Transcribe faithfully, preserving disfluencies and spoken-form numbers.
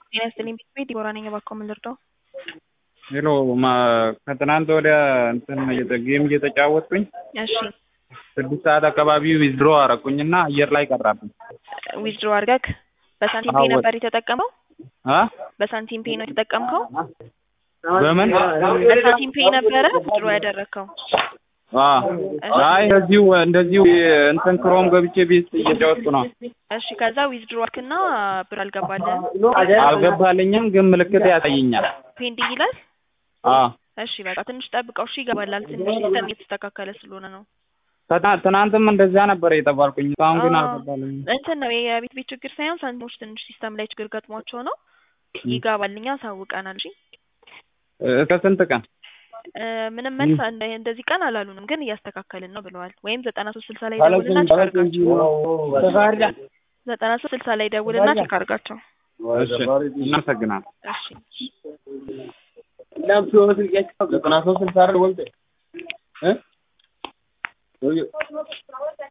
ጤና ይስጥልኝ ቤት ዲቦራ ነኝ። እባክዎ ምን ልርዳው? ሄሎ ማ ከትናንት ወዲያ እንትን ጌም እየተጫወትኩኝ እሺ ስድስት ሰዓት አካባቢ ዊዝድሮ አረኩኝና አየር ላይ ቀረብኝ። ዊዝድሮ አድርገህ በሳንቲም ፔይ ነበር የተጠቀመው? አ በሳንቲም ፔይ ነው የተጠቀምከው? በምን በሳንቲም ፔይ ነበረ ዊዝድሮ ያደረከው? አ አይ እንደዚሁ እንደዚሁ እንትን ክሮም ገብቼ ቤት እየጫወትኩ ነው። እሺ ከዛ ዊዝድሮ አልክና ብር አልገባልህም? አልገባልኝም ግን ምልክት ያሳየኛል። ፔንዲንግ ይላል? አ እሺ በቃ ትንሽ ጠብቀው እሺ ይገባላል። ትንሽ ሲስተም እየተስተካከለ ስለሆነ ነው። ትናንትም እንደዛ ነበር የተባልኩኝ። አሁን ግን አልገባልኝም። እንትን ነው የቤት ቤት ችግር ሳይሆን ሳንቲሞች ትንሽ ሲስተም ላይ ችግር ገጥሟቸው ነው። ይገባልኛ አሳውቀናል። እሺ እስከ ስንት ቀን? ምንም መልስ እንደዚህ ቀን አላሉንም፣ ግን እያስተካከልን ነው ብለዋል። ወይም ዘጠና ሶስት ስልሳ ላይ ደውልና ቼክ አድርጋቸው። ዘጠና ሶስት ስልሳ ላይ ደውልና ቼክ አድርጋቸው። እሺ እናመሰግናለን። እሺ ዘጠና ሶስት ስልሳ